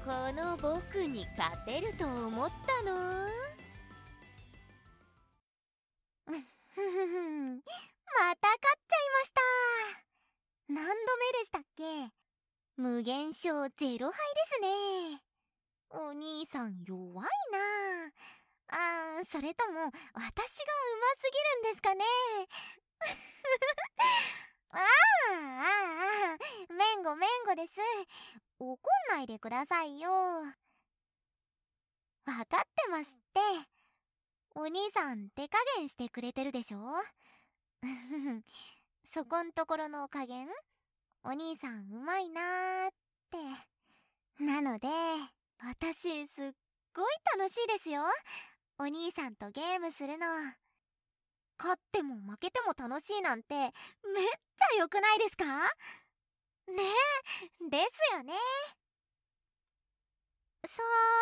この僕に勝てると思ったの？ ふふふん、また勝っちゃいました。何度目でしたっけ？無限勝0敗ですね。お兄さん弱いな。それとも私が上手すぎるんですかね。めんごめんごです。怒んないでくださいよ。わかってますって。お兄さん手加減してくれてるでしょ。そこんところの加減、お兄さんうまいなーって。なので私すっごい楽しいですよ、お兄さんとゲームするの。勝っても負けても楽しいなんてめっちゃ良くないですか？ねえ、ですよね。さ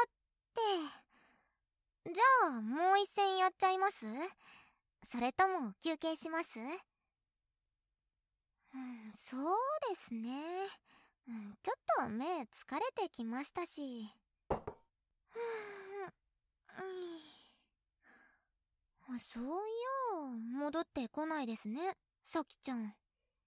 ーて、じゃあもう一戦やっちゃいます？それとも休憩します？そうですね。ちょっと目疲れてきましたし。そういや戻ってこないですね、さきちゃん。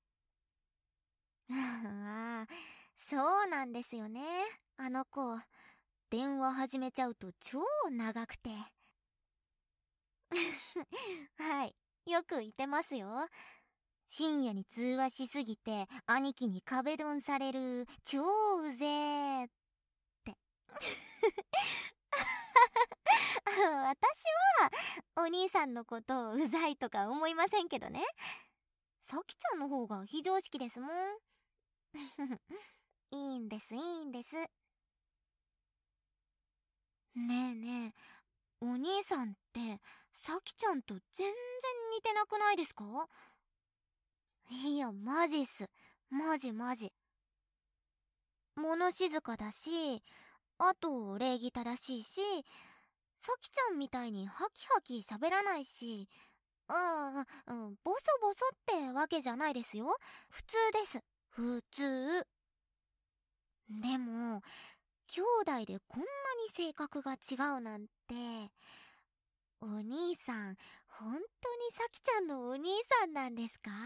そうなんですよね、あの子。電話始めちゃうと超長くて。はい、よく言ってますよ。深夜に通話しすぎて兄貴に壁ドンされる、超うぜーって。私はお兄さんのことをうざいとか思いませんけどね。さきちゃんの方が非常識ですもん。いいんですいいんです。ねえねえ、お兄さんってさきちゃんと全然似てなくないですか？いやマジっす、マジマジ。物静かだし、あと礼儀正しいし、さきちゃんみたいにハキハキ喋らないし、ボソボソってわけじゃないですよ。普通です、普通。でも兄弟でこんなに性格が違うなんて。お兄さん本当にさきちゃんのお兄さんなんですか？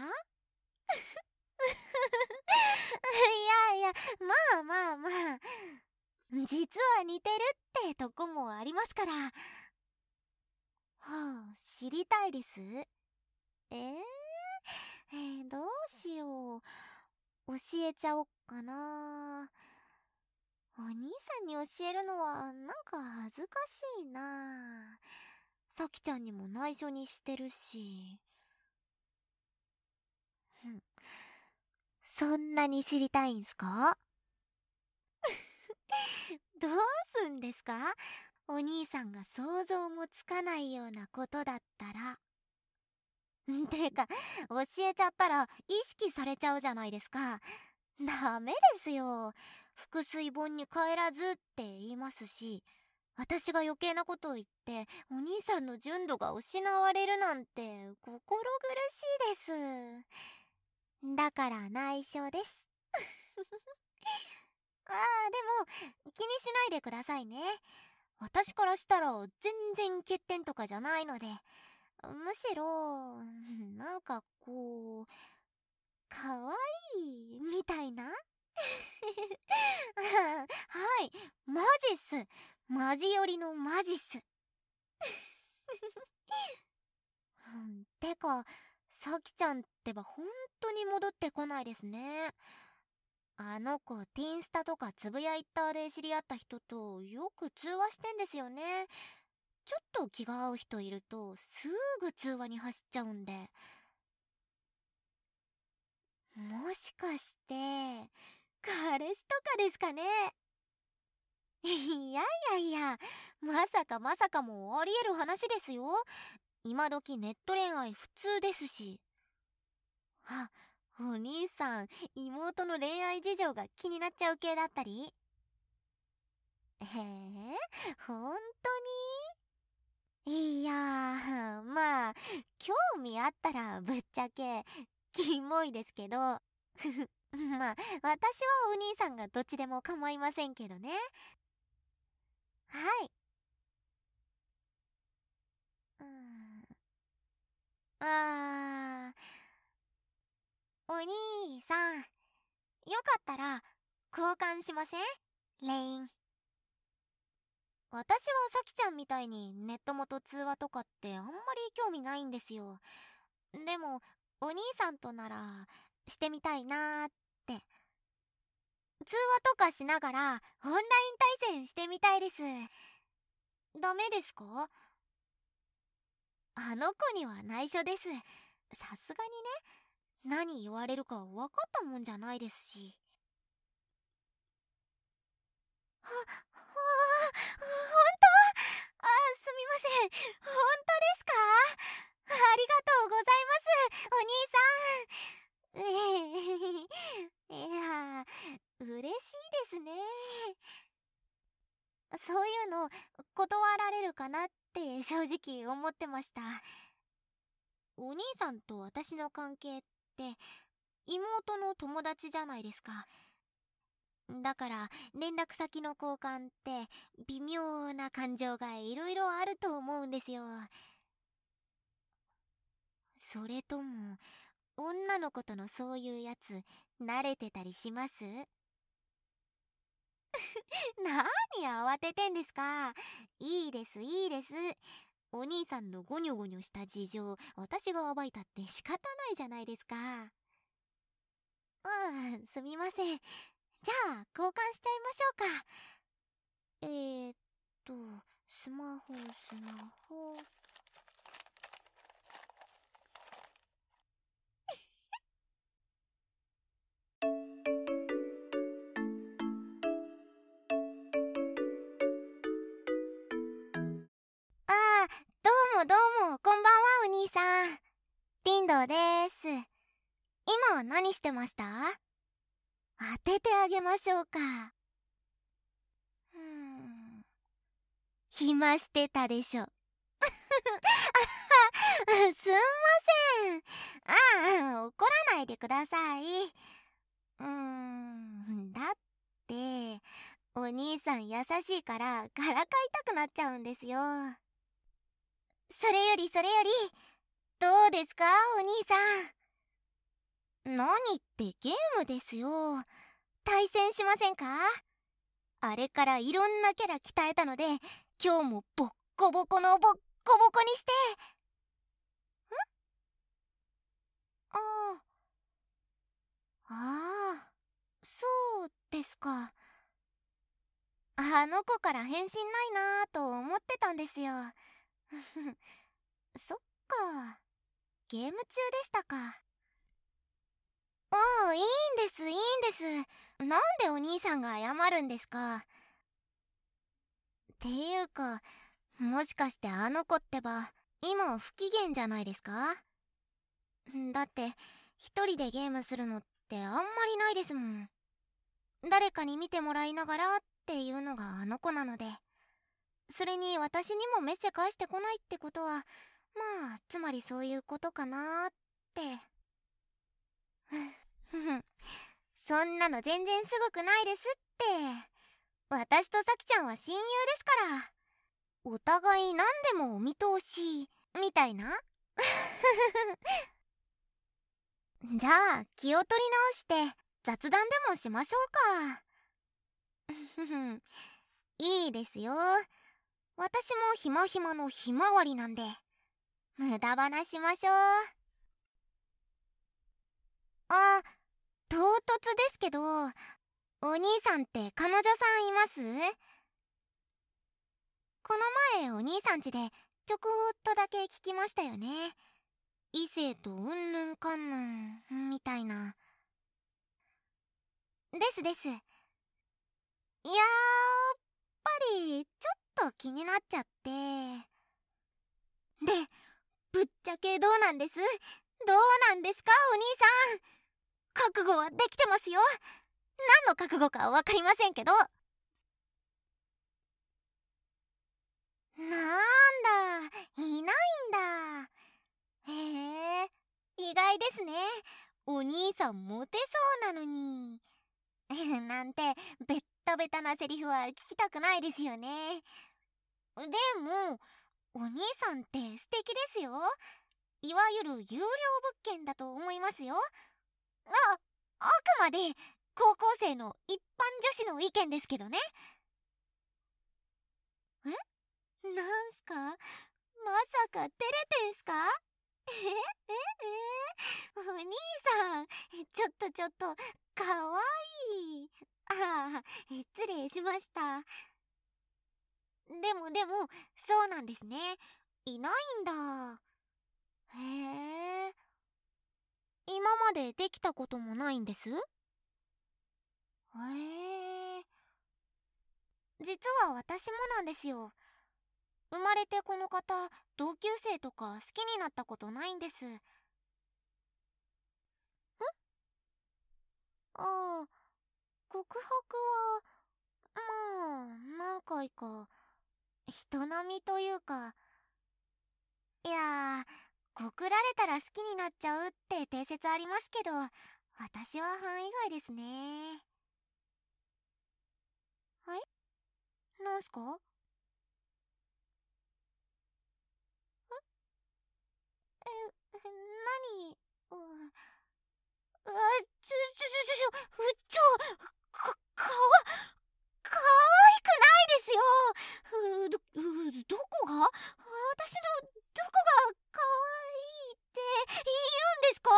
いやいや、まあまあまあ、実は似てるってとこもありますから。はあ、知りたいです。どうしよう。教えちゃおっかな。お兄さんに教えるのはなんか恥ずかしいな。さきちゃんにも内緒にしてるし。そんなに知りたいんすか？どうすんですか？お兄さんが想像もつかないようなことだったら。てか、教えちゃったら意識されちゃうじゃないですか。ダメですよ。腹水本に帰らずって言いますし、私が余計なことを言ってお兄さんの純度が失われるなんて心苦しいです。だから内緒です。でも気にしないでくださいね。私からしたら全然欠点とかじゃないので、むしろなんかこうかわいいみたいな。はい、マジっす。マジ寄りのマジっす。てかさきちゃんってば本当に戻ってこないですね。あの子ティンスタとかつぶやいたで知り合った人とよく通話してんですよね。ちょっと気が合う人いるとすぐ通話に走っちゃうんで。もしかして彼氏とかですかね？いやいやいや、まさかまさかもありえる話ですよ。今時ネット恋愛普通ですし。あ、お兄さん妹の恋愛事情が気になっちゃう系だったり？本当に？いやー、まあ興味あったらぶっちゃけキモいですけど。まあ私はお兄さんがどっちでも構いませんけどね。 はい。うーん。あお兄さん、よかったら交換しません？レイン。私はさきちゃんみたいにネット元通話とかってあんまり興味ないんですよ。でも、お兄さんとならしてみたいなーって。通話とかしながらオンライン対戦してみたいです。ダメですか？あの子には内緒です。さすがにね、何言われるか分かったもんじゃないですし。ほんと？すみません。本当ですか？ありがとうございます、お兄さん。いや、嬉しいですね。そういうの断られるかなって正直思ってました。お兄さんと私の関係って妹の友達じゃないですか。だから連絡先の交換って微妙な感情がいろいろあると思うんですよ。それとも女の子とのそういうやつ慣れてたりします？何慌ててんですか？いいですいいです。お兄さんのゴニョゴニョした事情私が暴いたって仕方ないじゃないですか。すみません。じゃあ交換しちゃいましょうか。えーっとスマホスマホ。ああ、どうもどうも、こんばんはお兄さん。リンドです。今何してました？当ててあげましょうか。暇してたでしょ。すんません。怒らないでください。だって、お兄さん優しいからからかいたくなっちゃうんですよ。それより、どうですか、お兄さん。何ってゲームですよ。対戦しませんか？あれからいろんなキャラ鍛えたので、今日もボッコボコのボッコボコにして。ああ、そうですか。あの子から返信ないなぁと思ってたんですよ。そっか。ゲーム中でしたか。いいんです、いいんです。なんでお兄さんが謝るんですか。っていうか、もしかしてあの子ってば、今不機嫌じゃないですか？だって、一人でゲームするのってあんまりないですもん。誰かに見てもらいながらっていうのがあの子なので。それに私にもメッセ返してこないってことは、まあ、つまりそういうことかなーって。ふふん。そんなの全然すごくないですって。私とさきちゃんは親友ですから。お互い何でもお見通し、みたいな。じゃあ、気を取り直して雑談でもしましょうか。ふふん。いいですよ。私もひまひまのひまわりなんで。無駄話しましょう。あ、唐突ですけど、お兄さんって彼女さんいます？この前お兄さん家でちょこっとだけ聞きましたよね。異性とうんぬんかんぬんみたいな。です。いやー、やっぱりちょっと気になっちゃって。で、ぶっちゃけどうなんです？どうなんですか、お兄さん。覚悟はできてますよ。何の覚悟かわかりませんけど。なんだ、いないんだ。へえ、意外ですね。お兄さんモテそうなのに。なんて、べっタベタなセリフは聞きたくないですよね。でもお兄さんって素敵ですよ。いわゆる有料物件だと思いますよ。あくまで高校生の一般女子の意見ですけどね。なんすか、まさか照れてんすか？お兄さん、ちょっとかわいい。失礼しました。でもそうなんですね。いないんだ。へえ。今までできたこともないんです？へえ。実は私もなんですよ。生まれてこの方、同級生とか好きになったことないんです。ああ、告白は、まあ、何回か、人並みというか、いやー、告られたら好きになっちゃうって定説ありますけど、私は範囲外ですね。はい？なんすか？何？ちょ、かわ、可愛くないですよ。どこが？私のどこが可愛いって言うんですか？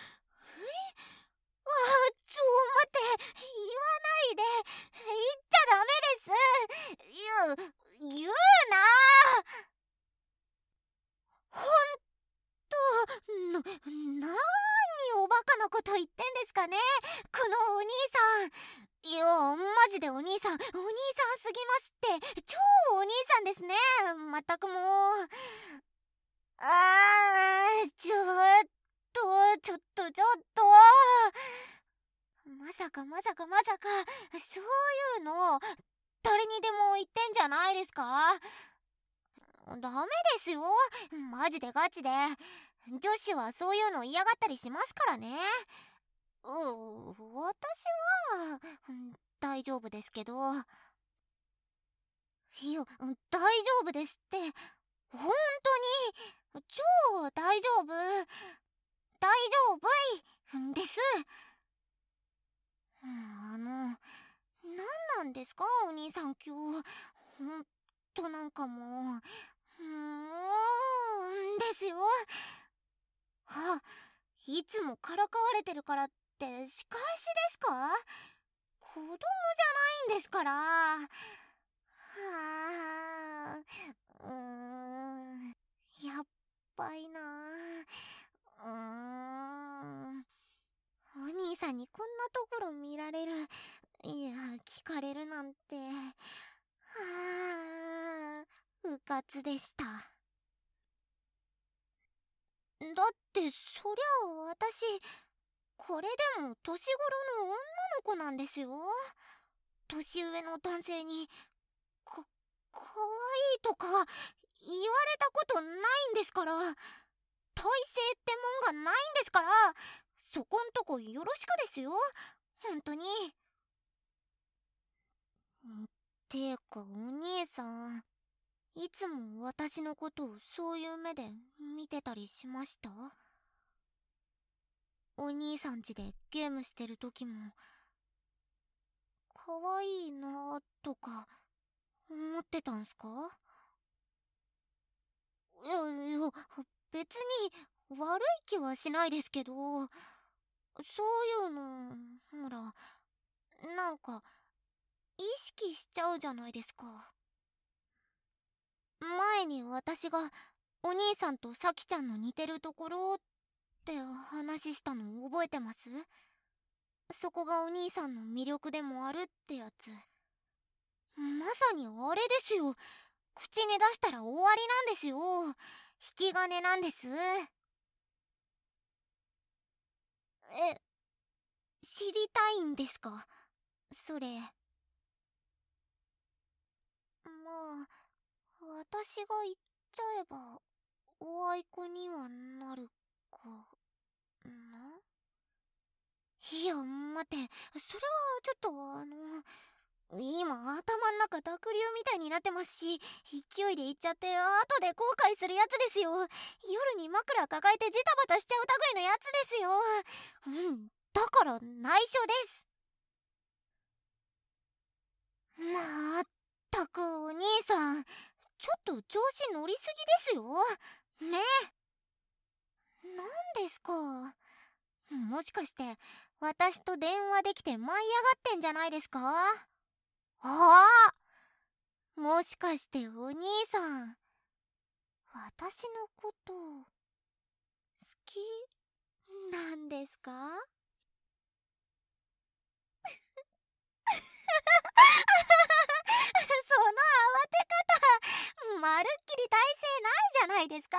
待って、言わないで。言っちゃダメです。言うな。ほんと、なーにおバカなこと言ってんですかね、このお兄さん。いや、マジでお兄さんすぎますって。超お兄さんですね。まったくもう。ちょっと。まさか、そういうの、誰にでも言ってんじゃないですか？ダメですよ。マジでガチで。女子はそういうの嫌がったりしますからね。私は、大丈夫ですけど。いや、大丈夫ですって。本当に、超大丈夫。大丈夫です。なんなんですかお兄さん今日。ほんとなんかもう、ですよ。いつもからかわれてるからって仕返しですか？子供じゃないんですから。やっばいな。お兄さんにこんなところ見られる、いや、聞かれるなんて、うかつでした。だってそりゃ私、これでも年頃の女の子なんですよ。年上の男性にかわいいとか言われたことないんですから。体勢ってもんがないんですから、そこんとこよろしくですよ。本当に。ていうかお兄さん、いつも私のことをそういう目で見てたりしました？お兄さん家でゲームしてる時も、可愛いなとか思ってたんすか？いや、別に悪い気はしないですけど、そういうの、ほら、なんか意識しちゃうじゃないですか。前に私がお兄さんとさきちゃんの似てるところって話したの覚えてます？そこがお兄さんの魅力でもあるってやつ。まさにあれですよ。口に出したら終わりなんですよ。引き金なんです。知りたいんですかそれ？まあ、私が言っちゃえばおあいこにはなるかな。いや待って、それはちょっと今頭ん中濁流みたいになってますし、勢いで行っちゃって後で後悔するやつですよ。夜に枕抱えてジタバタしちゃう類のやつですよ。だから内緒です。まったくお兄さん、ちょっと調子乗りすぎですよね。何ですか。もしかして私と電話できて舞い上がってんじゃないですか。ああ、もしかしてお兄さん、私のこと好きなんですか。その慌て方、まるっきり体勢ないじゃないですか。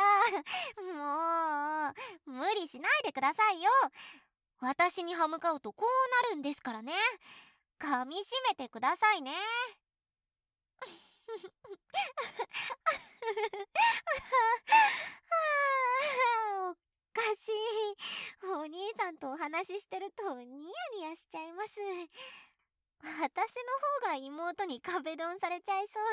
もう無理しないでくださいよ。私に歯向かうとこうなるんですからね。噛みしめてくださいね。おかしい。お兄さんとお話ししてるとニヤニヤしちゃいます。私の方が妹に壁ドンされちゃいそう。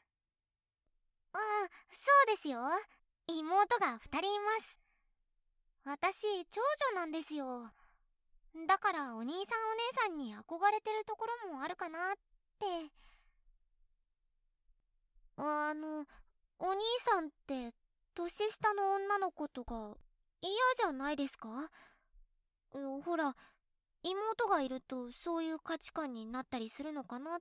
そうですよ。妹が2人います。私長女なんですよ。だからお兄さんお姉さんに憧れてるところもあるかなって。お兄さんって年下の女の子とか嫌じゃないですか。ほら、妹がいるとそういう価値観になったりするのかなって。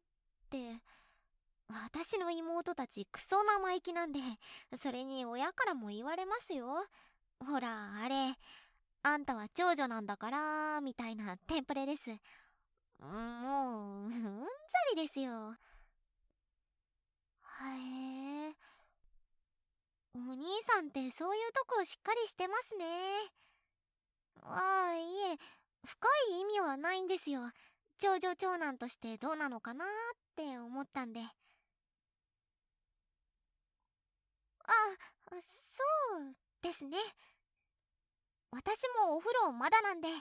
私の妹たちクソ生意気なんで、それに親からも言われますよ。ほらあれ、あんたは長女なんだからみたいなテンプレです。もううんざりですよ。へえ、お兄さんってそういうとこしっかりしてますね。いえ、深い意味はないんですよ。長女長男としてどうなのかなって思ったんで。そうですね。私もお風呂まだなんで。はい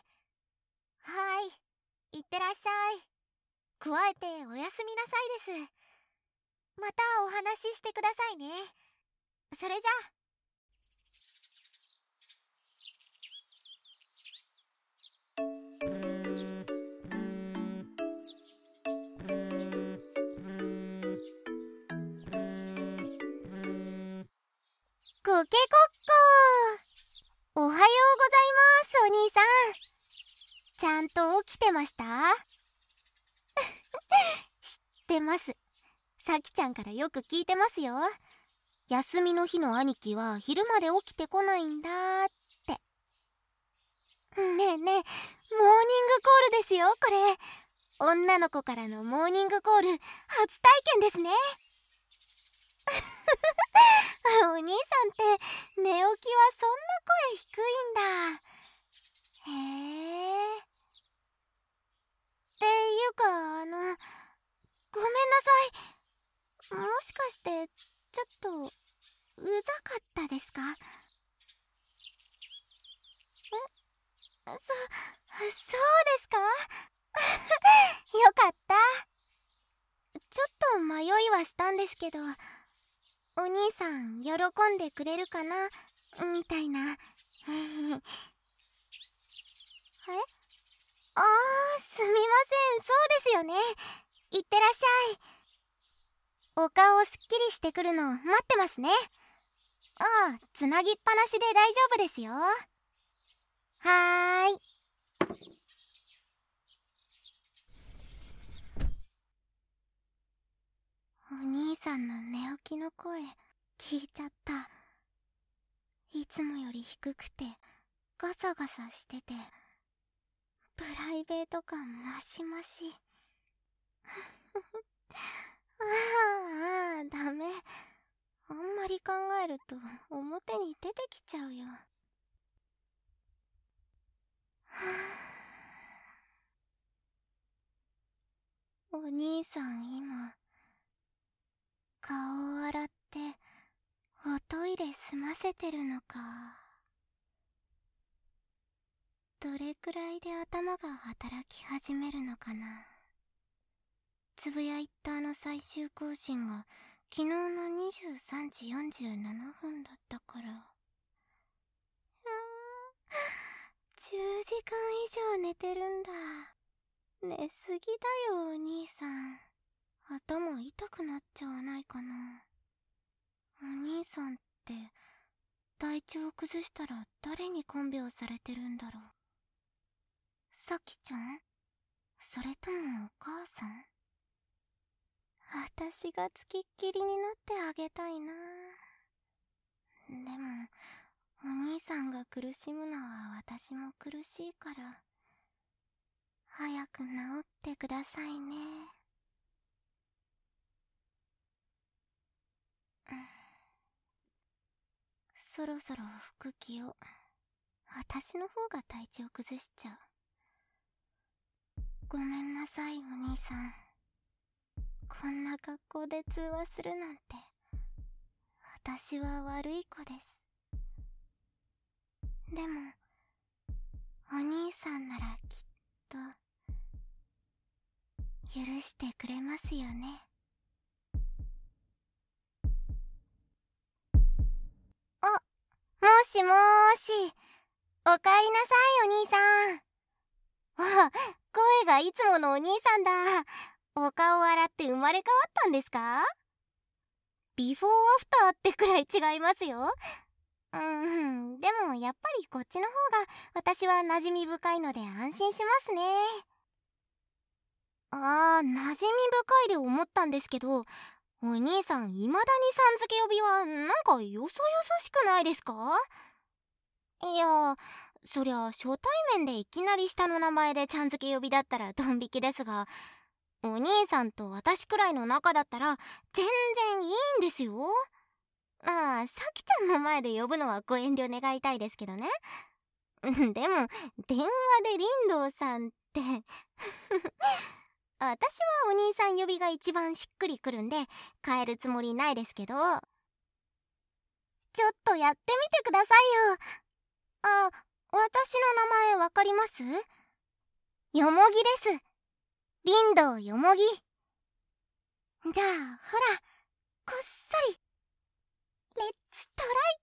、いってらっしゃい。加えておやすみなさいです。またお話ししてくださいね。それじゃ。コケコッコー。おはようございます、お兄さん。ちゃんと起きてました？知ってます。さきちゃんからよく聞いてますよ。休みの日の兄貴は昼まで起きてこないんだって。ねえねえ、モーニングコールですよ、これ。女の子からのモーニングコール、初体験ですね。お兄さんって寝起きはそんな声低いんだ。へえ。っていうか、ごめんなさい。もしかしてちょっとうざかったですか？そうですか。よかった。ちょっと迷いはしたんですけど、お兄さん喜んでくれるかなみたいな。え、すみません。そうですよね。いってらっしゃい。お顔すっきりしてくるの待ってますね。つなぎっぱなしで大丈夫ですよ。はーい。お兄さんの寝起きの声聞いちゃった。いつもより低くてガサガサしてて、プライベート感マシマシ。ダメ。あんまり考えると表に出てきちゃうよ。お兄さん今顔を洗っておトイレ済ませてるのか。どれくらいで頭が働き始めるのかな。 つぶやいた最終更新が昨日の23時47分だったから。10時間以上寝てるんだ。寝すぎだよ、お兄さん。頭痛くなっちゃわないかな。お兄さんって体調崩したら誰に看病されてるんだろう。さきちゃん？それともお母さん？私がつきっきりになってあげたいな。でもお兄さんが苦しむのは私も苦しいから、早く治ってくださいね。そろそろ服着よう。私の方が体調崩しちゃう。ごめんなさい、お兄さん。こんな格好で通話するなんて、私は悪い子です。でもお兄さんならきっと許してくれますよね。もしもーし。おかえりなさい、お兄さん。あ、声がいつものお兄さんだ。お顔洗って生まれ変わったんですか？ビフォーアフターってくらい違いますよ。でもやっぱりこっちの方が私は馴染み深いので安心しますね。馴染み深いで思ったんですけど、お兄さん、未だにさん付け呼びはなんかよそよそしくないですか？いや、そりゃ初対面でいきなり下の名前でちゃん付け呼びだったらドン引きですが、お兄さんと私くらいの仲だったら全然いいんですよ。さきちゃんの前で呼ぶのはご遠慮願いたいですけどね。でも電話でリンドウさんって私はお兄さん呼びが一番しっくりくるんで変えるつもりないですけど、ちょっとやってみてくださいよ。私の名前わかります？よもぎです。リンドウよもぎ。じゃあほら、こっそりレッツトライ。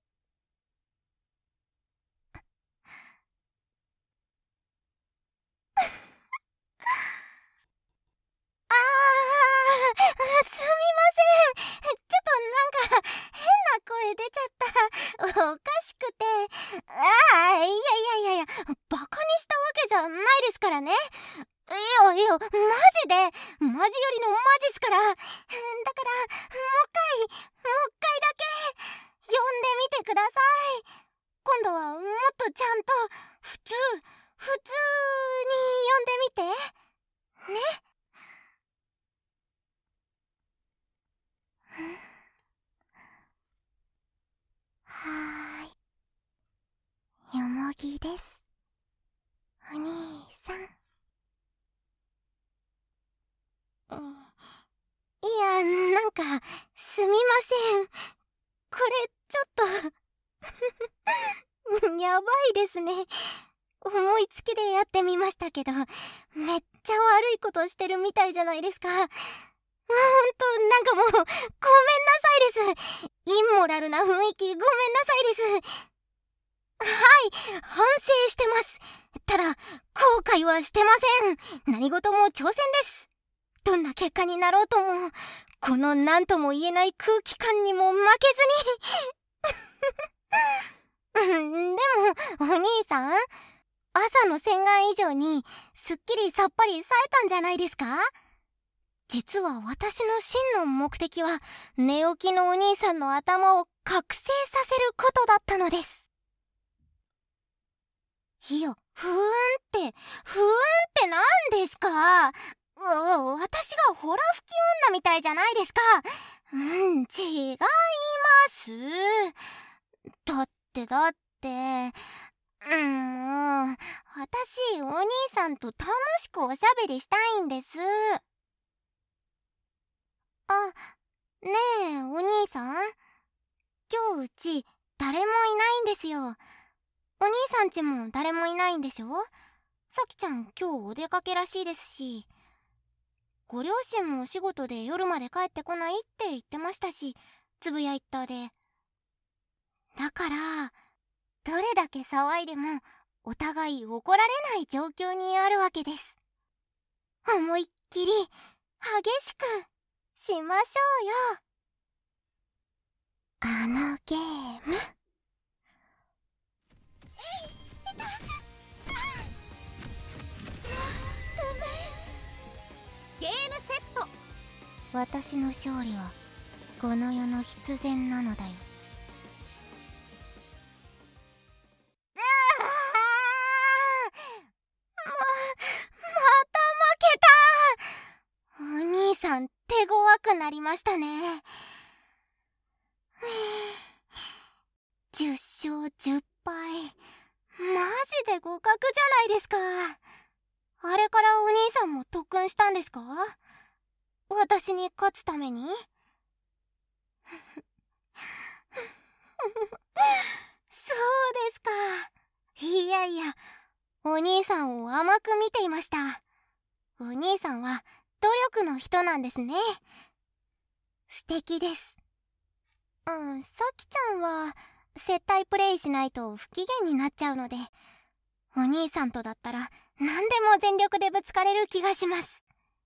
すみません。ちょっとなんか変な声出ちゃった。おかしくて。いや、バカにしたわけじゃないですからね。マジで、マジよりのマジっすから。だから、もう一回だけ、呼んでみてください。今度はもっとちゃんと、普通に呼んでみて。ね。はーい。よもぎです。お兄さん。いや、なんか、すみません。これ、ちょっとやばいですね。思いつきでやってみましたけど、めっちゃ悪いことしてるみたいじゃないですか。なんかもう、ごめんなさいです。インモラルな雰囲気、ごめんなさいです。はい、反省してます。ただ、後悔はしてません。何事も挑戦です。どんな結果になろうとも、この何とも言えない空気感にも負けずに。でも、お兄さん、朝の洗顔以上に、すっきりさっぱり冴えたんじゃないですか？実は私の真の目的は、寝起きのお兄さんの頭を覚醒させることだったのです。いや、ふーんって何ですか？私がホラ吹き女みたいじゃないですか。違います。だって、もう、私、お兄さんと楽しくおしゃべりしたいんです。ねえ、お兄さん。今日うち、誰もいないんですよ。お兄さんちも誰もいないんでしょ？さきちゃん今日お出かけらしいですし。 ご両親もお仕事で夜まで帰ってこないって言ってましたし、つぶやいたで。だから、どれだけ騒いでもお互い怒られない状況にあるわけです。思いっきり激しくしましょうよ。あのゲーム。 ゲームセット。 私の勝利はこの世の必然なのだよ。お兄さん手強くなりましたね。10勝10敗。マジで互角じゃないですか。あれからお兄さんも特訓したんですか？私に勝つために？そうですか。いやいや、お兄さんを甘く見ていました。お兄さんは努力の人なんですね。素敵です。さきちゃんは接待プレイしないと不機嫌になっちゃうので、お兄さんとだったら何でも全力でぶつかれる気がします。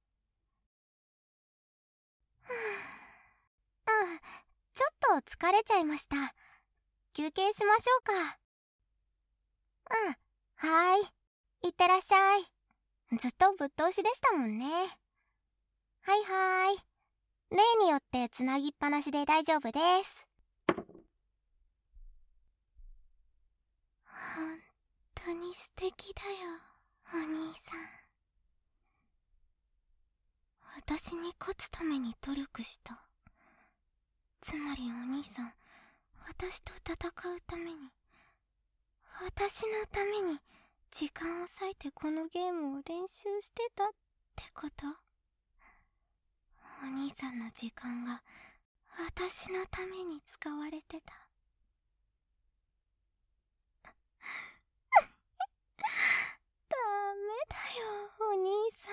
ちょっと疲れちゃいました。休憩しましょうか。はーい。いってらっしゃい。ずっとぶっ通しでしたもんね。はいはーい。例によってつなぎっぱなしで大丈夫です。本当に素敵だよ、お兄さん。私に勝つために努力した。つまりお兄さん、私と戦うために、私のために時間を割いてこのゲームを練習してたってこと？お兄さんの時間が私のために使われてた。ダメだよ、お兄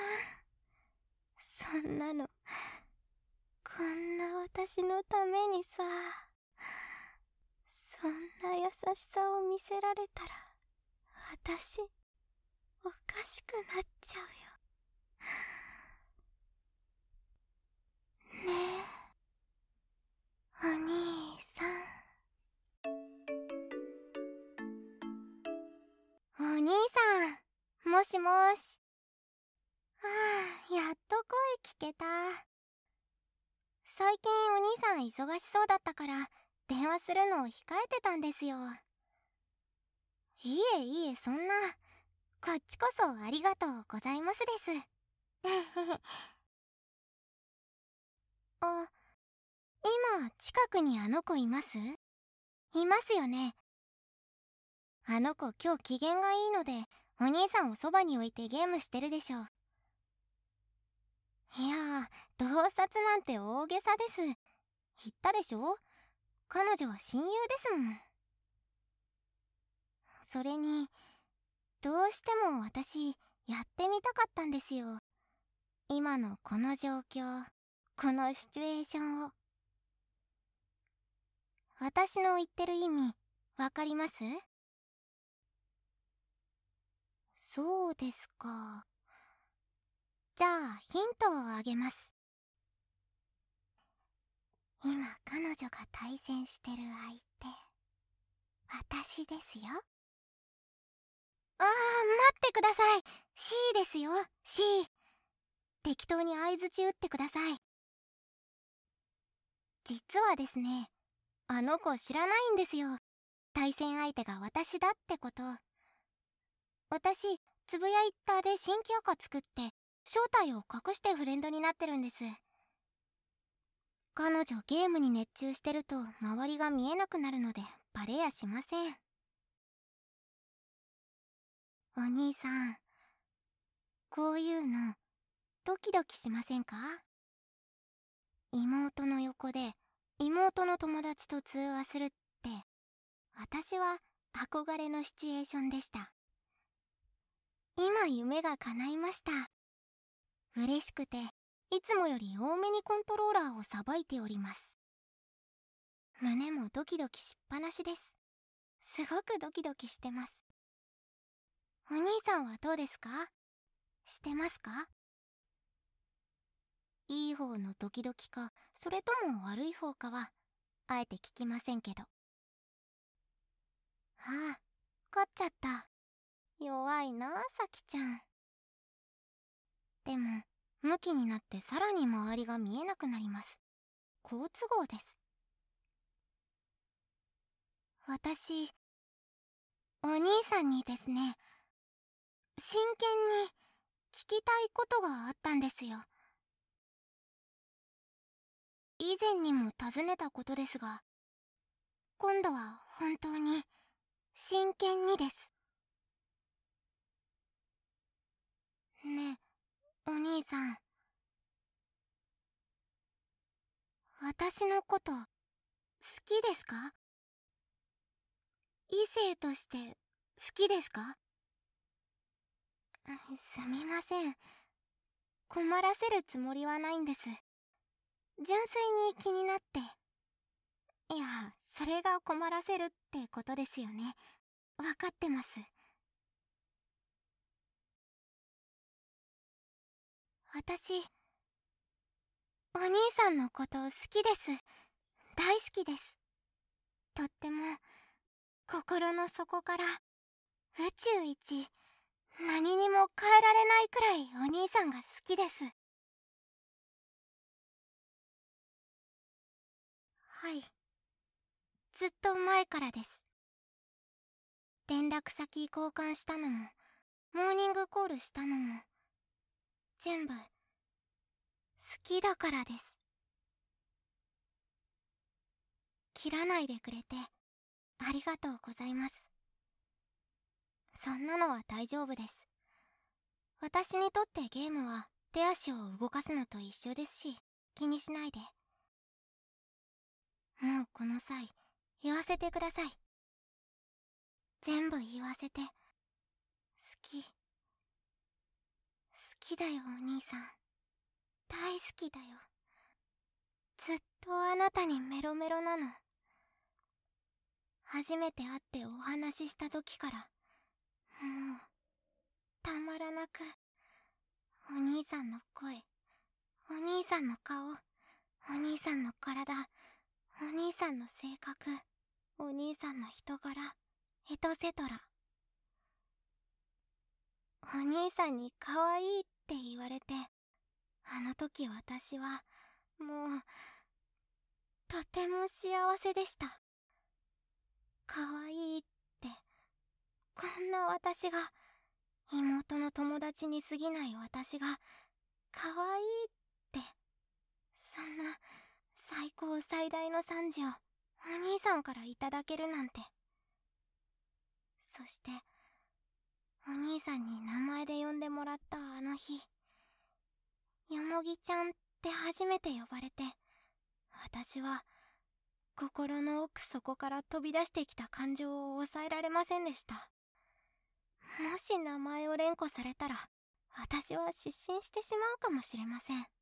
さん。そんなの、こんな私のためにさ、そんな優しさを見せられたら、私、おかしくなっちゃうよ。ねえ、お兄さん。お兄さん、もしもし。やっと声聞けた。最近お兄さん忙しそうだったから電話するのを控えてたんですよ。いえいえ、そんな。こっちこそありがとうございますです。あ、今近くにあの子います？いますよね。あの子今日機嫌がいいのでお兄さんをそばに置いてゲームしてるでしょう。いやー、洞察なんて大げさです。言ったでしょ？彼女は親友ですもん。それに、どうしても私、やってみたかったんですよ。今のこの状況、このシチュエーションを。私の言ってる意味、わかります？そうですか。じゃあ、ヒントをあげます。今、彼女が対戦してる相手、私ですよ。待ってください。C ですよ、C。適当に相槌打ってください。実はですね、あの子知らないんですよ。対戦相手が私だってこと。私、つぶやイッターで新規赤作って、正体を隠してフレンドになってるんです。彼女ゲームに熱中してると周りが見えなくなるのでバレやしません。お兄さん、こういうのドキドキしませんか？妹の横で妹の友達と通話するって、私は憧れのシチュエーションでした。今夢が叶いました。嬉しくていつもより多めにコントローラーをさばいております。胸もドキドキしっぱなしです。すごくドキドキしてます。お兄さんはどうですか？してますか？いい方のドキドキか、それとも悪い方かは、あえて聞きませんけど。ああ、勝っちゃった。弱いな、さきちゃん。でも、ムキになってさらに周りが見えなくなります。好都合です。私、お兄さんにですね、真剣に聞きたいことがあったんですよ。以前にも尋ねたことですが、今度は本当に真剣にです。ねえ、お兄さん。私のこと好きですか？異性として好きですか？すみません。困らせるつもりはないんです。純粋に気になって。いや、それが困らせるってことですよね。わかってます。私、お兄さんのこと好きです。大好きです。とっても、心の底から宇宙一、何にも変えられないくらいお兄さんが好きです。はい。ずっと前からです。連絡先交換したのも、モーニングコールしたのも、全部、好きだからです。切らないでくれて、ありがとうございます。そんなのは大丈夫です。私にとってゲームは手足を動かすのと一緒ですし、気にしないで。もうこの際、言わせてください。全部言わせて。好き。好きだよ、お兄さん。大好きだよ。ずっとあなたにメロメロなの。初めて会ってお話しした時から、もう、たまらなく、お兄さんの声、お兄さんの顔、お兄さんの体、お兄さんの性格、お兄さんの人柄、エトセトラ。お兄さんに可愛いって言われて、あの時私は、もう、とても幸せでした。可愛いって、こんな私が、妹の友達に過ぎない私が、可愛いって、そんな、最高最大の賛辞を、お兄さんからいただけるなんて。そして、お兄さんに名前で呼んでもらったあの日、よもぎちゃんって初めて呼ばれて、私は、心の奥底から飛び出してきた感情を抑えられませんでした。もし名前を連呼されたら、私は失神してしまうかもしれません。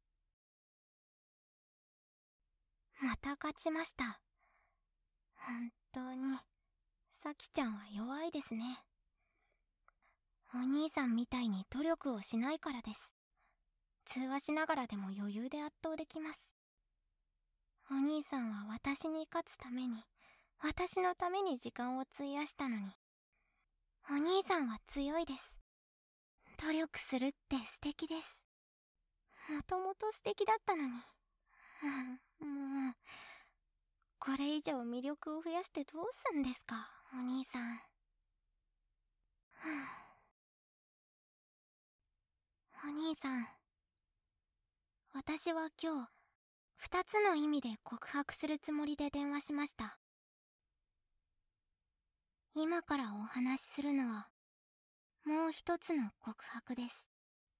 また勝ちました。本当に、さきちゃんは弱いですね。お兄さんみたいに努力をしないからです。通話しながらでも余裕で圧倒できます。お兄さんは私に勝つために、私のために時間を費やしたのに。お兄さんは強いです。努力するって素敵です。もともと素敵だったのに。もう、これ以上魅力を増やしてどうすんですか、お兄さん。お兄さん、私は今日、二つの意味で告白するつもりで電話しました。今からお話しするのは、もう一つの告白です。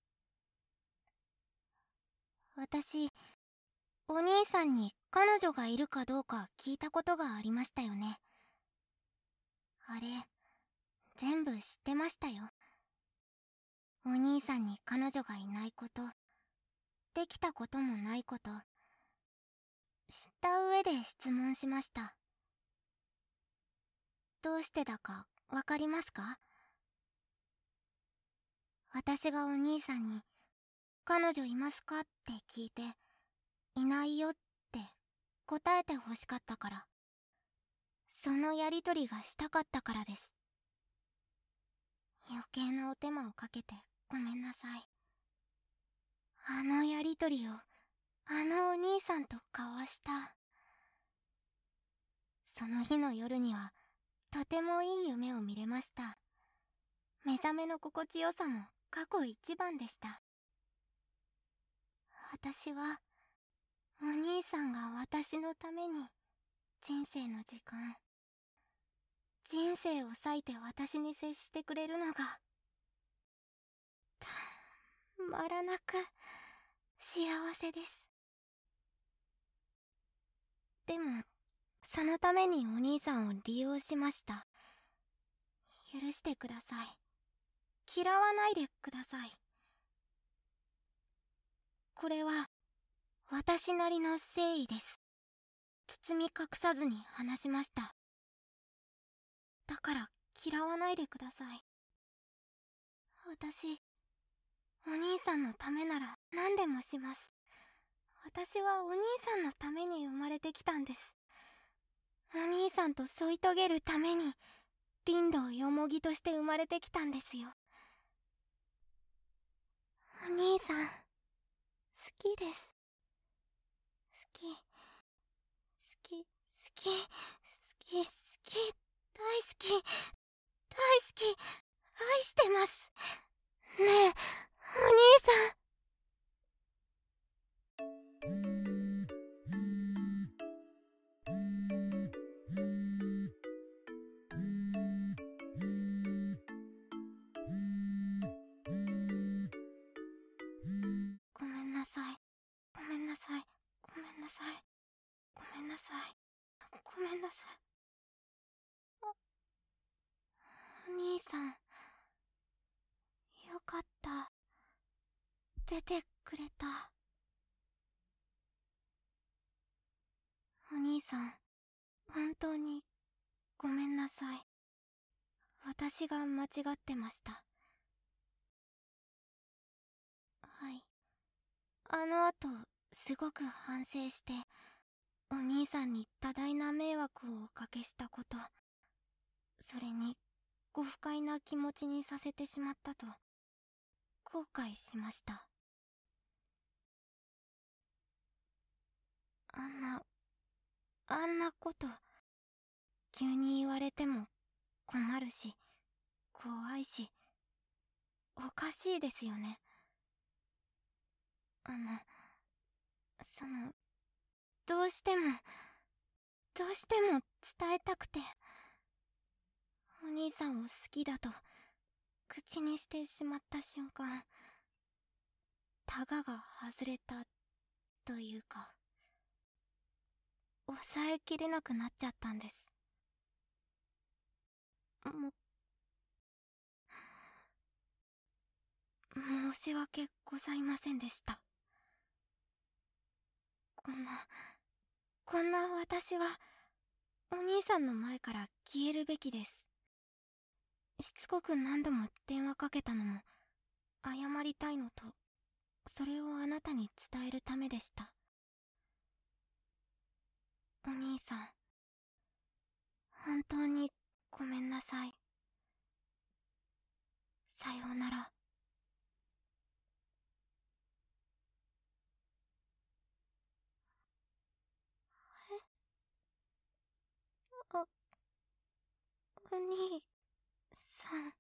私、お兄さんに彼女がいるかどうか聞いたことがありましたよね。あれ、全部知ってましたよ。お兄さんに彼女がいないこと、 ってきたこともないこと、知った上で質問しました。どうしてだかわかりますか？私がお兄さんに、彼女いますかって聞いて、いないよって答えてほしかったから。そのやりとりがしたかったからです。余計なお手間をかけてごめんなさい。あのやりとりを、あのお兄さんと交わした。その日の夜には、とてもいい夢を見れました。目覚めの心地よさも過去一番でした。私は、お兄さんが私のために、人生の時間、人生を割いて私に接してくれるのが、たまらなく幸せです。でも、そのためにお兄さんを利用しました。許してください。嫌わないでください。これは、私なりの誠意です。包み隠さずに話しました。だから嫌わないでください。私、お兄さんのためなら何でもします。私はお兄さんのために生まれてきたんです。お兄さんと添い遂げるために、リンドウよもぎとして生まれてきたんですよ。お兄さん、好きです。好き、好き、好き、好き、好き、大好き、大好き、愛してます。ねえ、お兄さん。ごめんなさい。ごめんなさい。ごめんなさい。ごめんなさい。ごめんなさい。お兄さん、よかった。出てくれた。お兄さん、本当にごめんなさい。私が間違ってました。はい。あの後、すごく反省して、お兄さんに多大な迷惑をおかけしたこと、それに、ご不快な気持ちにさせてしまったと、後悔しました。あんなこと、急に言われても困るし、怖いし、おかしいですよね。どうしても伝えたくて、お兄さんを好きだと、口にしてしまった瞬間、タガが外れた、というか、抑えきれなくなっちゃったんです。申し訳ございませんでした。こんな私は、お兄さんの前から消えるべきです。しつこく何度も電話かけたのも、謝りたいのと、それをあなたに伝えるためでした。お兄さん、本当にごめんなさい。さようなら。お兄さん、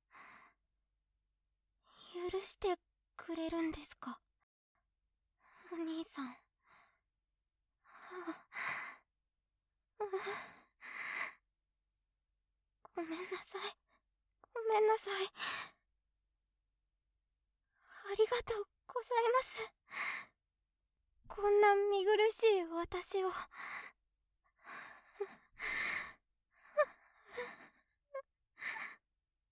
許してくれるんですか？お兄さん。ごめんなさい。ごめんなさい。ありがとうございます。こんな見苦しい私を。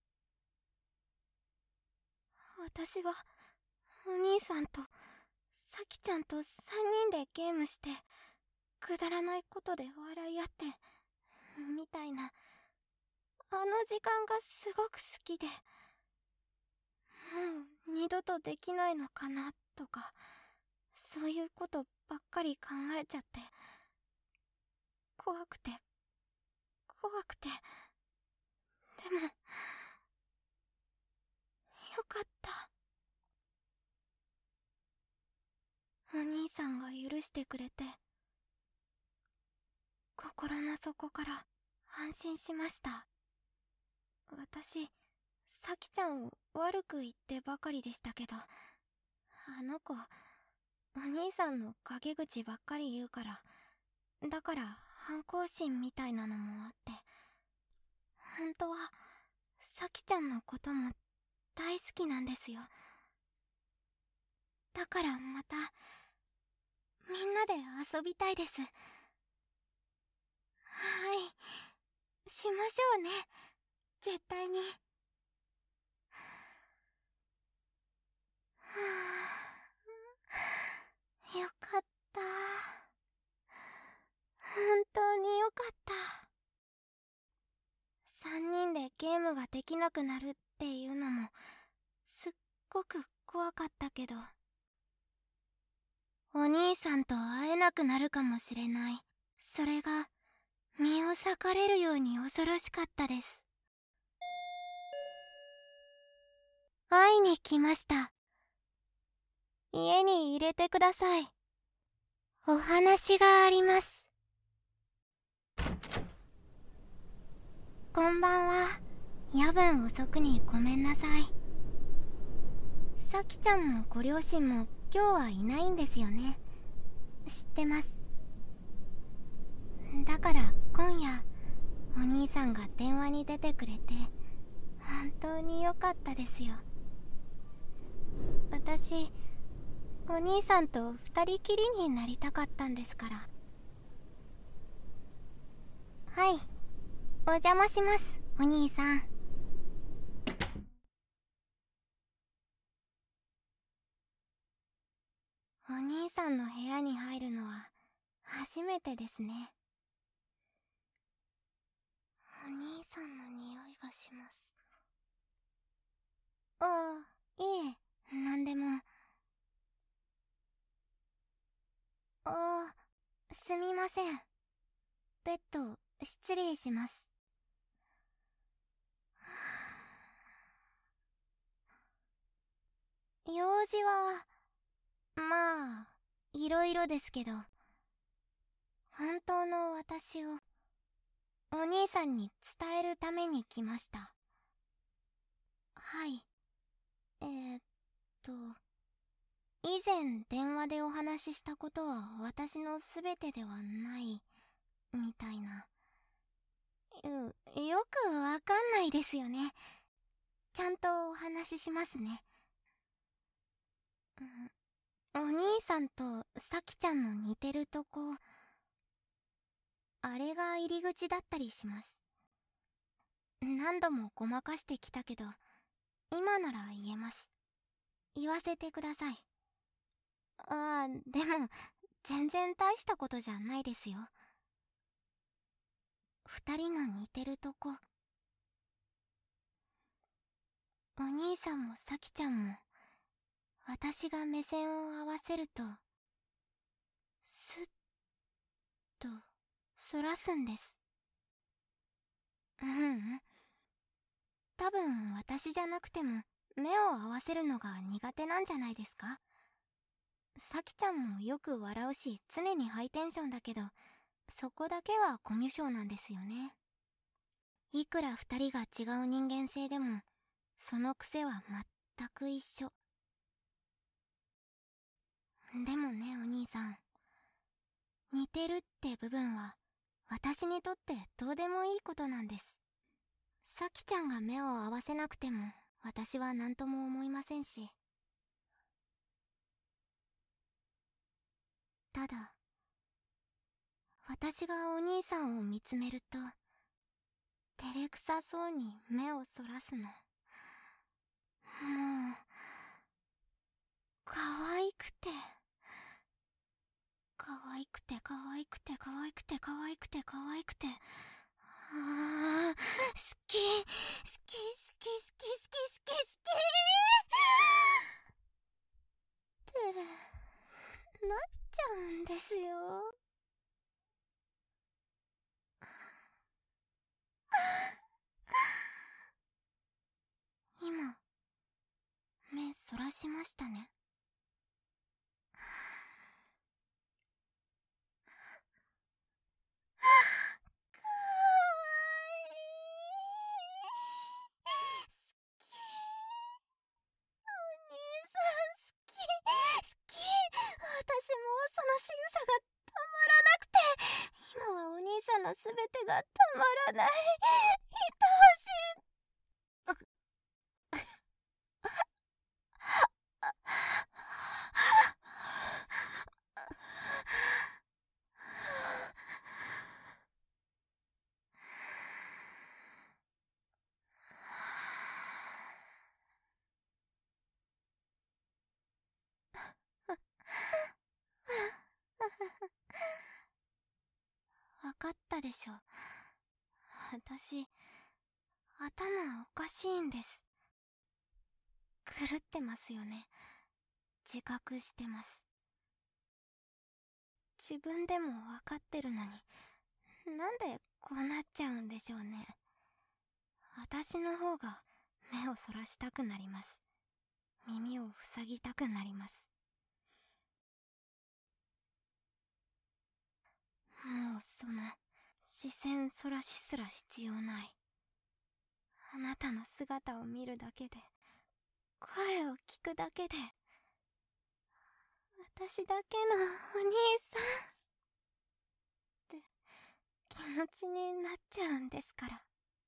私は、お兄さんときちゃんと3人でゲームしてくだらないことで笑い合ってみたいな、あの時間がすごく好きで、もう二度とできないのかなとか、そういうことばっかり考えちゃって、怖くて怖くて。でもよかった。お兄さんが許してくれて、心の底から安心しました。私、咲ちゃんを悪く言ってばかりでしたけど、あの子、お兄さんの陰口ばっかり言うから、だから反抗心みたいなのもあって、本当は咲ちゃんのことも大好きなんですよ。だからまたみんなで遊びたいです。はい、しましょうね、絶対に。はあ、よかった。本当によかった。3人でゲームができなくなるっていうのもすっごく怖かったけど、お兄さんと会えなくなるかもしれない、それが身を裂かれるように恐ろしかったです。会いに来ました。家に入れてください。お話があります。こんばんは。夜分遅くにごめんなさい。咲ちゃんもご両親も今日はいないんですよね。知ってます。だから今夜お兄さんが電話に出てくれて本当に良かったですよ。私、お兄さんと二人きりになりたかったんですから。はい、お邪魔します、お兄さん。お兄さんの部屋に入るのは初めてですね。お兄さんの匂いがします。ああ、いえ、なんでも。ああ、すみません。ベッド、失礼します。用事は、まあ、いろいろですけど、本当の私を、お兄さんに伝えるために来ました。はい。と、以前電話でお話ししたことは私の全てではない、みたいな。よくわかんないですよね。ちゃんとお話ししますね。お兄さんと咲ちゃんの似てるとこ、あれが入り口だったりします。何度もごまかしてきたけど、今なら言えます。言わせてください。ああ、でも、全然大したことじゃないですよ。二人の似てるとこ。お兄さんも咲ちゃんも、私が目線を合わせると、スッと、そらすんです。多分私じゃなくても、目を合わせるのが苦手なんじゃないですか。咲ちゃんもよく笑うし、常にハイテンションだけど、そこだけはコミュ障なんですよね。いくら二人が違う人間性でも、その癖は全く一緒。でもね、お兄さん。似てるって部分は、私にとってどうでもいいことなんです。咲ちゃんが目を合わせなくても、私は何とも思いませんし。ただ、私がお兄さんを見つめると、照れくさそうに目をそらすの。もう、可愛くて、 可愛くて可愛くて可愛くて可愛くて可愛くて、好き好き好き好き好き好き好きってなっちゃうんですよ。今目そらしましたね。私もその仕草がたまらなくて、今はお兄さんのすべてがたまらない。愛おしい。わかったでしょ。私、頭おかしいんです。狂ってますよね。自覚してます。自分でもわかってるのに、なんでこうなっちゃうんでしょうね。私の方が目をそらしたくなります。耳を塞ぎたくなります。もうその視線そらしすら必要ない。あなたの姿を見るだけで、声を聞くだけで、私だけのお兄さんって気持ちになっちゃうんですから。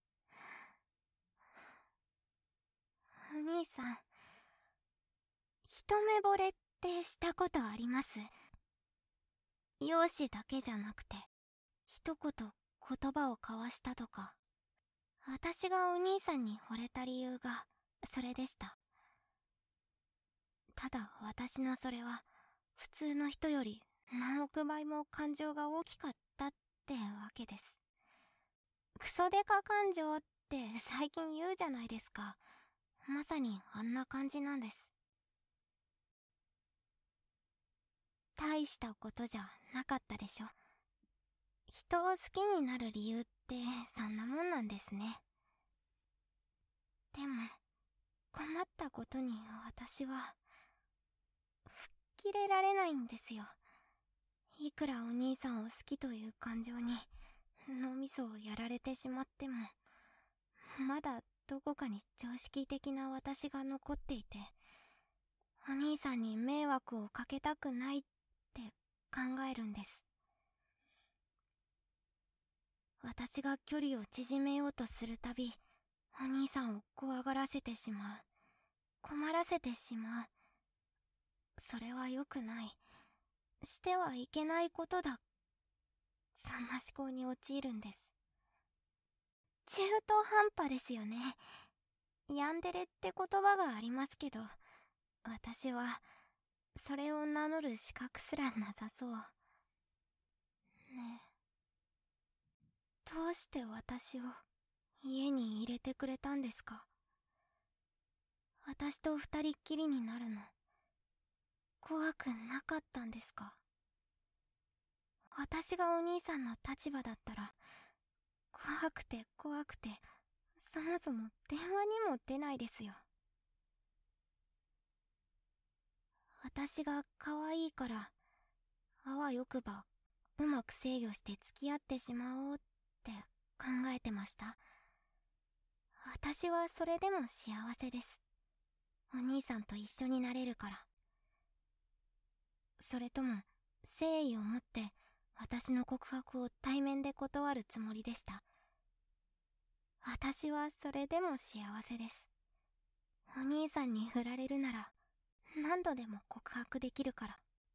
お兄さん、一目惚れってしたことあります？容姿だけじゃなくて、一言言葉を交わしたとか。私がお兄さんに惚れた理由がそれでした。ただ私のそれは普通の人より何億倍も感情が大きかったってわけです。クソデカ感情って最近言うじゃないですか。まさにあんな感じなんです。大したことじゃなかったでしょ。人を好きになる理由ってそんなもんなんですね。でも困ったことに私は吹っ切れられないんですよ。いくらお兄さんを好きという感情に脳みそをやられてしまっても、まだどこかに常識的な私が残っていて、お兄さんに迷惑をかけたくないって考えるんです。私が距離を縮めようとするたび、お兄さんを怖がらせてしまう。困らせてしまう。それは良くない。してはいけないことだ。そんな思考に陥るんです。中途半端ですよね。ヤンデレって言葉がありますけど、私はそれを名乗る資格すらなさそう。ねえ、どうして私を家に入れてくれたんですか？私と二人っきりになるの怖くなかったんですか？私がお兄さんの立場だったら怖くて怖くて、そもそも電話にも出ないですよ。私が可愛いからあわよくばうまく制御して付き合ってしまおうって考えてました。私はそれでも幸せです。お兄さんと一緒になれるから。それとも誠意を持って私の告白を対面で断るつもりでした。私はそれでも幸せです。お兄さんに振られるなら何度でも告白できるから。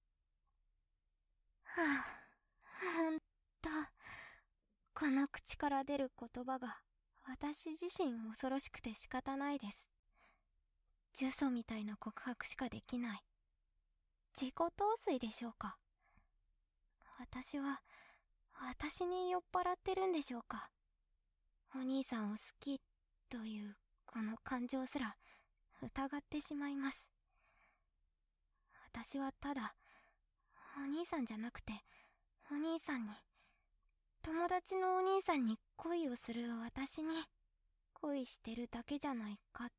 はあ、ほんとこの口から出る言葉が私自身恐ろしくて仕方ないです。呪詛みたいな告白しかできない。自己陶酔でしょうか。 私は私に酔っ払ってるんでしょうか。お兄さんを好きというこの感情すら疑ってしまいます。私はただお兄さんじゃなくて、お兄さんに、友達のお兄さんに恋をする私に恋してるだけじゃないかって。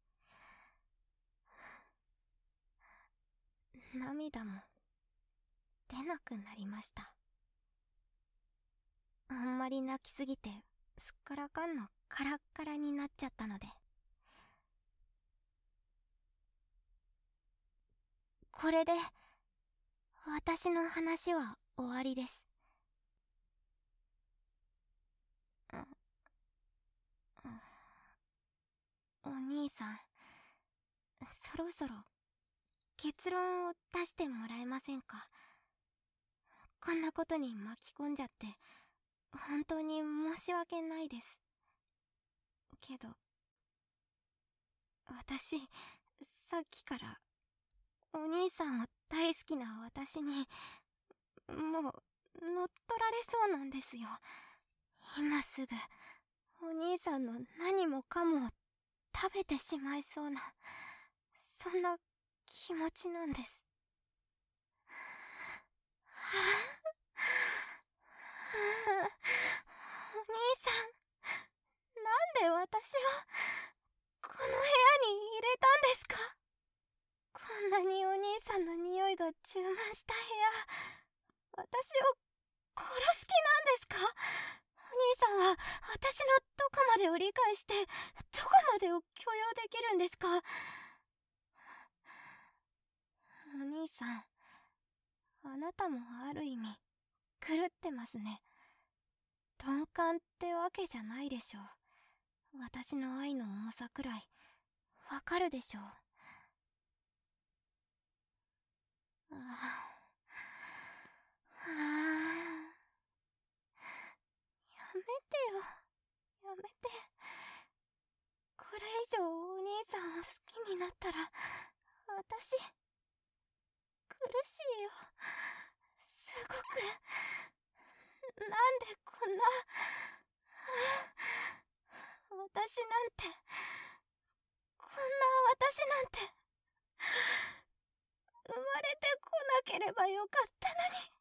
涙も出なくなりました。あんまり泣きすぎてすっからかんのカラッカラになっちゃったので。これで私の話は終わりです。お兄さん、そろそろ結論を出してもらえませんか。こんなことに巻き込んじゃって本当に申し訳ないです。けど私、さっきからお兄さんを大好きな私にもう乗っ取られそうなんですよ。今すぐお兄さんの何もかもを食べてしまいそうな、そんな気持ちなんです。お兄さん、なんで私をこの部屋に入れたんですか。こんなにお兄さんの匂いが充満した部屋、私を殺す気なんですか。お兄さんは私のどこまでを理解してどこまでを許容できるんですか。お兄さん、あなたもある意味狂ってますね。鈍感ってわけじゃないでしょう。私の愛の重さくらいわかるでしょう。ああ、やめてよ、やめて。これ以上お兄さんを好きになったら私苦しいよ。すごく。なんでこんな私なんて、こんな私なんて生まれてこなければよかったのに。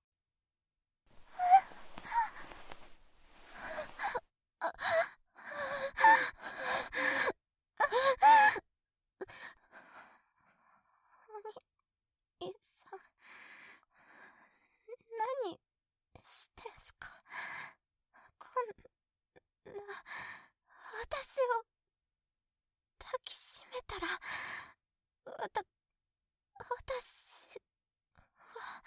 お兄さん、何してんすか。こんな私を抱きしめたら私は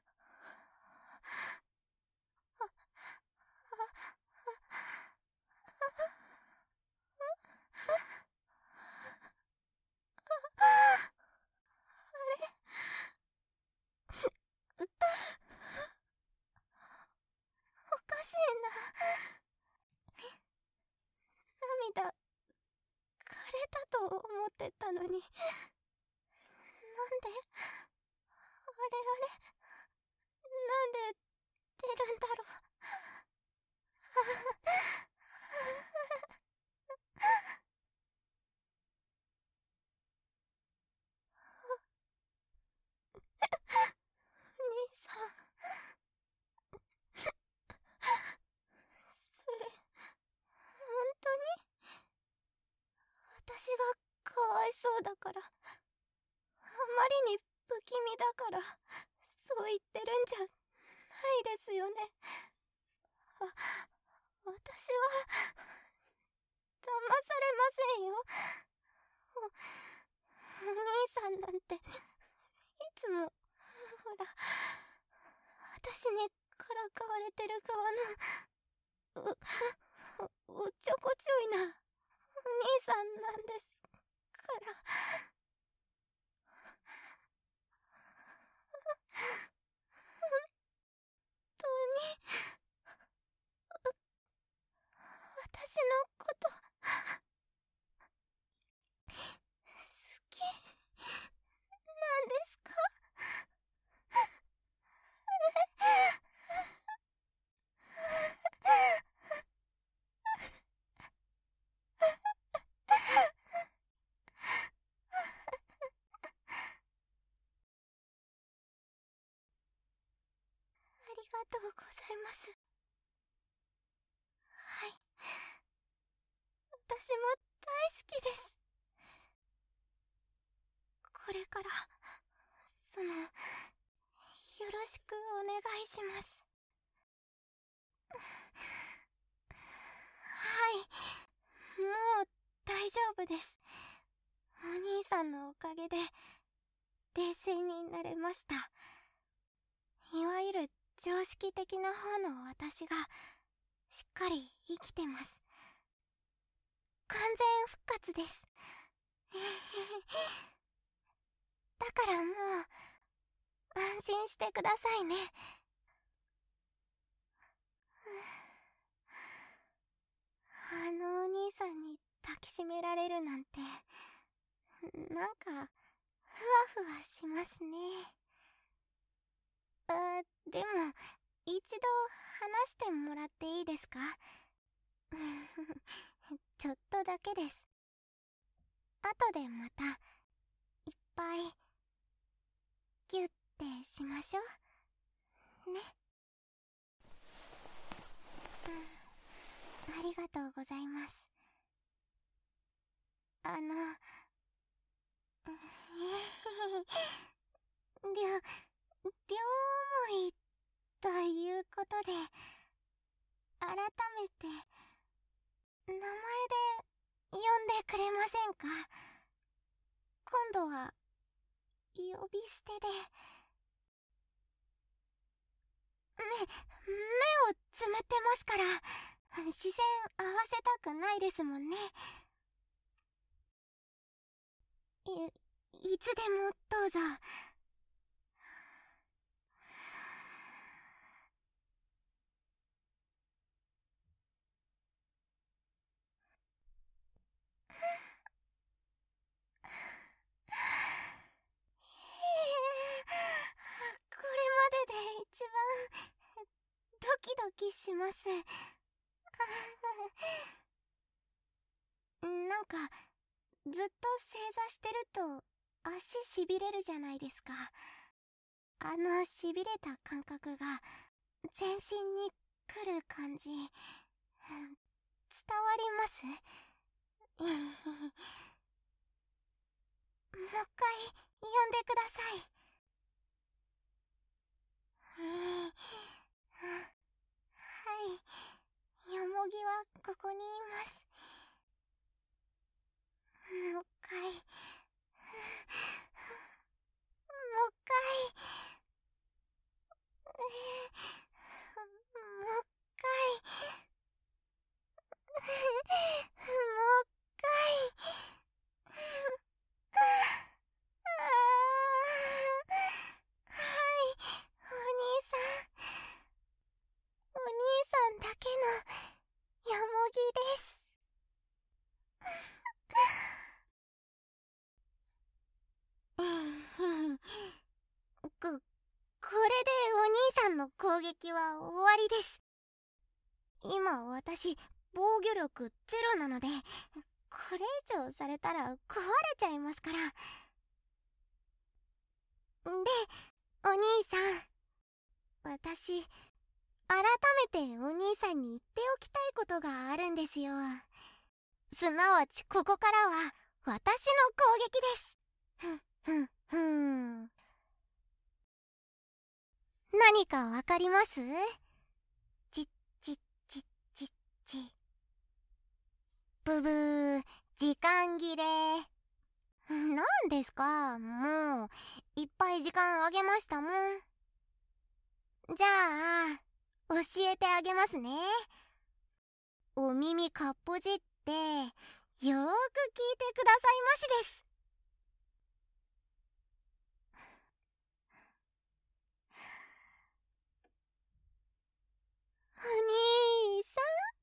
おかしいな。涙枯れたと思ってたのに、なんで、あれなんで出るんだろう。兄さん、それ本当に私がかわいそうだから、あまりに不気味だからそう言ってるんじゃないですよね。私は騙されませんよ。お兄さんなんていつもほら、私にからかわれてる側のおっちょこちょいなお兄さんなんですから。本当に私のこと好きなんですか。 とうございます。はい。私も大好きです。これから、よろしくお願いします。はい。もう大丈夫です。お兄さんのおかげで、冷静になれました。いわゆる常識的な方の私が、しっかり生きてます。完全復活です。だからもう、安心してくださいね。あのお兄さんに抱きしめられるなんて、なんか、ふわふわしますね。でも、一度話してもらっていいですか？ちょっとだけです。後でまた、いっぱい、ギュッてしましょう。ね。ありがとうございます。両思いということで、改めて、名前で呼んでくれませんか？今度は、呼び捨てで。目をつむってますから、視線合わせたくないですもんね。いつでもどうぞ。これまでで一番ドキドキします。なんかずっと正座してると足しびれるじゃないですか。しびれた感覚が全身に来る感じ、伝わります？もう一回呼んでください。はい、よもぎはここにいます。もう一回、もう一回、もう一回、もう一回。はい、お兄さん。お兄さんだけのよもぎです。これでお兄さんの攻撃は終わりです。今私、防御力ゼロなので、これ以上されたら壊れちゃいますから。で、お兄さん、私、改めてお兄さんに言っておきたいことがあるんですよ。すなわちここからは私の攻撃です。何かわかります？ちっちっちっちっち。ブブー、時間切れ。なんですか、もう、いっぱい時間あげましたもん。じゃあ、教えてあげますね。お耳かっぽじって、よーく聞いてくださいましです。お兄さ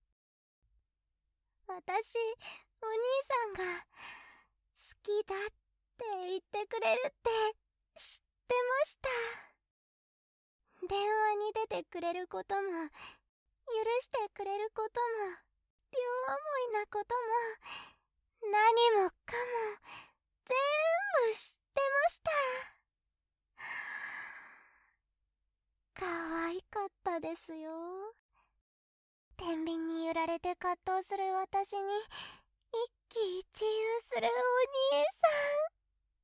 ん、私、お兄さんが、好きだって言ってくれるって知ってました。電話に出てくれることも、許してくれることも、両思いなことも、何もかも、全部知ってました。可愛かったますよ。天秤に揺られて葛藤する私に一喜一憂するお兄さん。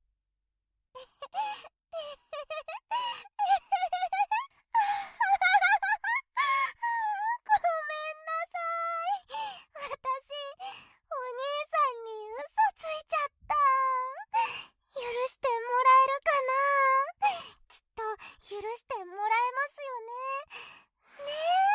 ごめんなさい。私、お兄さんに嘘ついちゃった。許してもらえるかな。きっと許してもらえますよね。ねえ、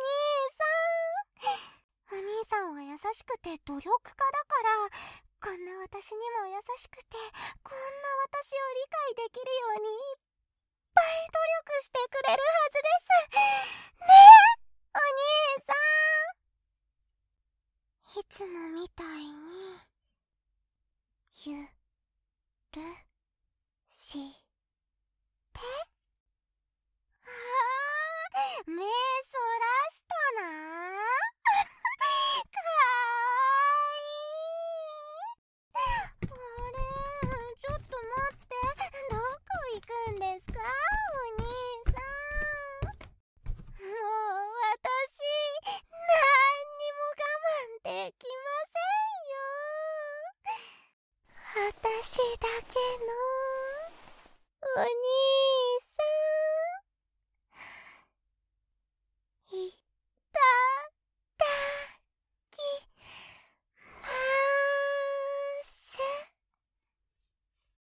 お兄さん。お兄さんは優しくて努力家だから、こんな私にも優しくて、こんな私を理解できるようにいっぱい努力してくれるはずです。ねえ、お兄さん。いつもみたいに、ゆるしてあ目そらしたな。かわいい。あれ、ちょっと待って。どこ行くんですか、お兄さん。もう私、なんにも我慢できませんよ。私だけのお兄